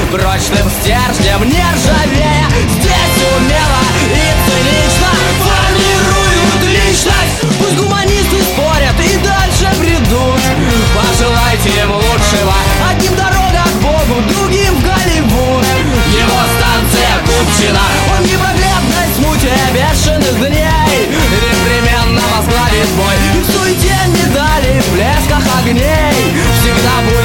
прочным стержнем не ржавея. Здесь умело и цинично формируют личность. Пусть гуманисты спорят и дальше бредут. Пожелайте им лучшего, одним дорога к Богу, другим в Голливуд. Его станция Купчино, он в непроглядной смуте бешеных дней непременно возглавит бой. И в суете медалей, в блесках огней всегда будет